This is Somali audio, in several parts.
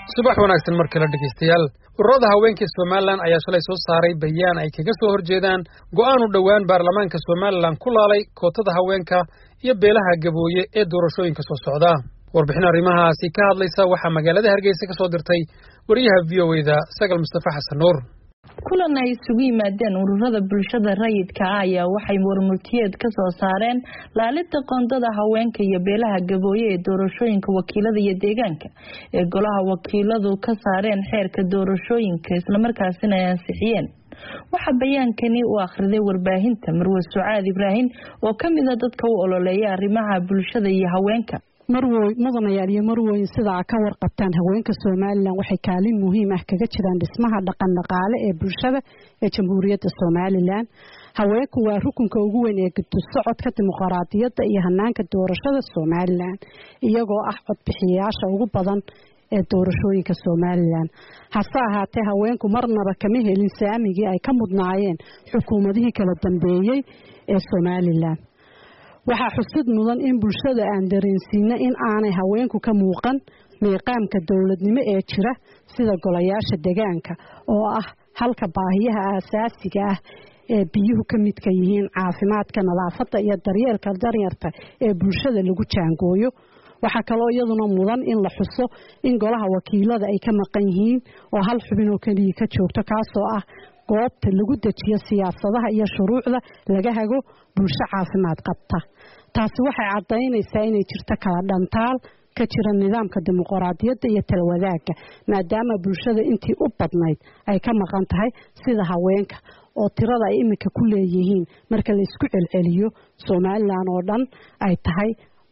subax wanaagsan markii la dhageystayaal ururada haweenka Soomaaliland ayaa shalay soo saaray bayaan ay kaga soo horjeedaan go'aan u dhawaan baarlamaanka Soomaaliland ku laalay kootada haweenka iyo beelaha gabooye ee doorashooyinka soo socda warbixin arrimahaasi ka hadlaysa waxa magaalada Hargeysa ka soo dirtay wariyaha VOA-da Sagal Mustafa Xasan Nuur kulan ay isugu yimaadeen ururada bulshada rayidka ah ayaa waxay warmultiyeed ka soo saareen laalida qoondada haweenka iyo beelaha gabooye ee doorashooyinka wakiilada iyo deegaanka ee golaha wakiiladu ka saareen xeerka doorashooyinka isla markaasina ay ansixiyeen waxa bayaankani uu akhriday warbaahinta Marwe Sucaad Ibrahim oo kamid ah dadka u ololeeya arrimaha bulshada iyo haweenka marway mudanayaal iyo marway sida ka warqabtaan haweenka Soomaaliland waxay kaalin muhiim ah kaga jiraan dhismaha dhaqan dhaqaale ee bulshada ee Jamhuuriyadda Soomaaliland haweenku waa rukunka ugu weyn ee gudub socodka dimuqraadiyadda iyo hanaanka doorashada Soomaaliland iyagoo ah codbixiyayaasha ugu badan ee doorashooyinka Soomaaliland hase ahaatee haweenku marnaba kama helin saamigii ay ka mudnaayeen xukuumadihii kala dambeeyay ee Soomaaliland waxa xusid mudan in bulshada aan dareensiina in aanay haweenku ka muuqan meeqaamka dawladnimo ee jira sida golayaasha deegaanka oo ah halka baahiyaha aasaasiga ah ee biyuhu ka mid ka yihiin caafimaadka nadaafadda iyo daryeelka danyarta ee bulshada lagu jaangooyo waxa kale oo iyaduna mudan in la xuso in golaha wakiilada ay ka maqan yihiin oo hal xubin oo kaliya ka joogto kaasoo ah goobta lagu dejiyo siyaasadaha iyo shuruucda laga hago bulsho caafimaad qabta taasi waxay cadeynaysaa inay jirto kala dhantaal ka jira nidaamka dimuqraadiyadda iyo talwadaaga maadaama bulshada intii u badnayd ay ka maqan tahay sida haweenka oo tirada ay imika ku leeyihiin marka la isku celceliyo Soomaaliland oo dhan ay tahay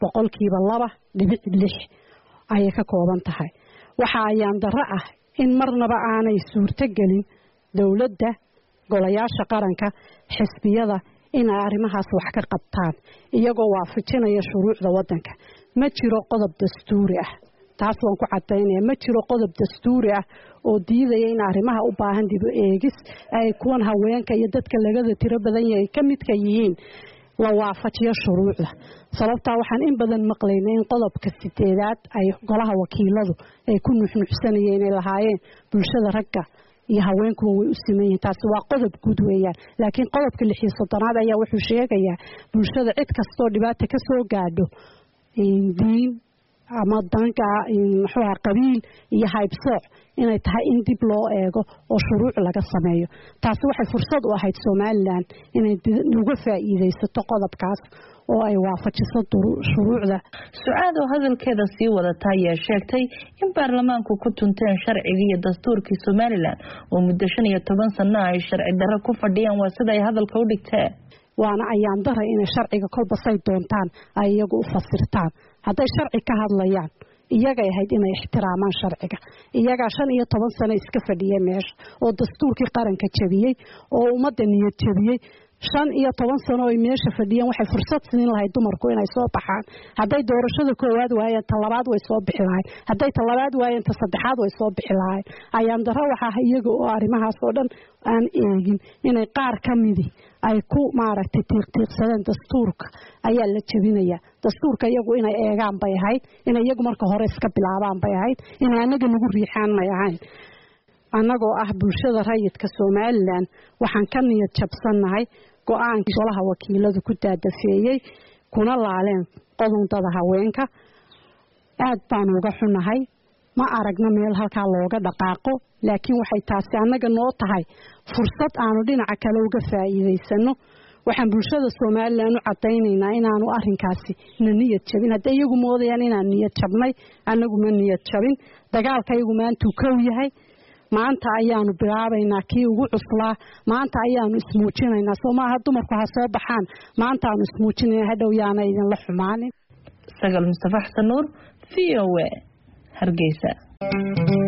2.6 ay ka kooban tahay waxa ayaan darro ah in marnaba aanay suurto gelin dawladda golayaasha qaranka xisbiyada in arrimahaas wax ka qabtaan iyagoo waafajinaya shuruucda wadanka ma jiro qodob dastuuri ah taas waan ku cadeynaya ma jiro qodob dastuuri ah oo diidaya in arrimaha u baahan dib u eegis ay kuwan haweenka iyo dadka laga tiro badan yahay ka mid ka yihiin la waafajiyo shuruucda sababta waxaan in badan maqlaynay in qodobka 8aad ay golaha wakiiladu ay ku nuuxnuuxsanayeen inay lahaayeen bulshada ragga iyo haweenku way u simeeyeen taasi waa qodob guud weeyaan laakiin qodobka 6aad ayaa wuxuu sheegayaa bulshada cid kasto dhibaato ka soo gaadho diin ama danka maxaa qabiil iyo haybsooc inay tahay in dib loo eego oo shuruuc laga sameeyo taasi waxay fursad u ahayd Soomaaliland inay uga faa'iideysato qodobkaas oo ay waafajiso shuruucda Sucaad oo hadalkeeda sii wadata ayaa sheegtay in baarlamaanku ku tunteen sharciga iyo dastuurkii Soomaaliland oo muddo 15 sano ay sharci darro ku fadhiyaan waa sida ay hadalka u dhigteen waana ayaan daray in sharciga kolba say doontaan ay iyagu u fasirtaan haday sharci ka hadlayaan iyaga ahayd inay ixtiraamaan sharciga iyaga 15 sano iska fadhiyay meesha oo dastuurkii qaranka jabiyay oo ummadda niyad jabiyay 15 sano ay meesha fadhiyeen waxay fursad siin lahayd dumarku inay soo baxaan haday doorashada koowaad waayeen talabaad way soo bixi lahayd haday talabaad waayeen saddexaad way soo bixi lahayd ayaan daro waxa iyaga oo arrimahaas oo dhan aan eegin inay qaar ka midi ay ku maaragtay tiiqtiiqsadeen dastuurka ayaa la jabinaya dastuurka iyagu inay eegaan bay ahayd in iyagu marka hore iska bilaabaan bay ahayd in anaga lagu riixaan ma ahayn anagoo ah bulshada rayidka Soomaaliland waxaan ka niyad jabsanahay go'aanka golaha wakiiladu ku daadafeeyay kuna laaleen qodobada haweenka aad baan uga xunahay ma aragna meel halka looga dhaqaaqo laakiin waxay taasi anaga noo tahay fursad aanu dhinaca kale uga faa'iideysano waxaan bulshada Soomaaliland u cadeynaynaa inaanu arrinkaasi niyad jabin haday iyagu moodayaan inaan niyad jabnay anagu ma niyad jabin dagaalka iyagu maanta uu yahay maanta ayaanu bilaabaynaa kii ugu cuslaa maanta ayaanu ismuujinaynaa Soomaaliya dumarku ha soo baxaan maanta aanu ismuujinaynaa hadhow yaana idin la xumaanin Sagal Mustafa Xasan Nuur VOA Hargeysa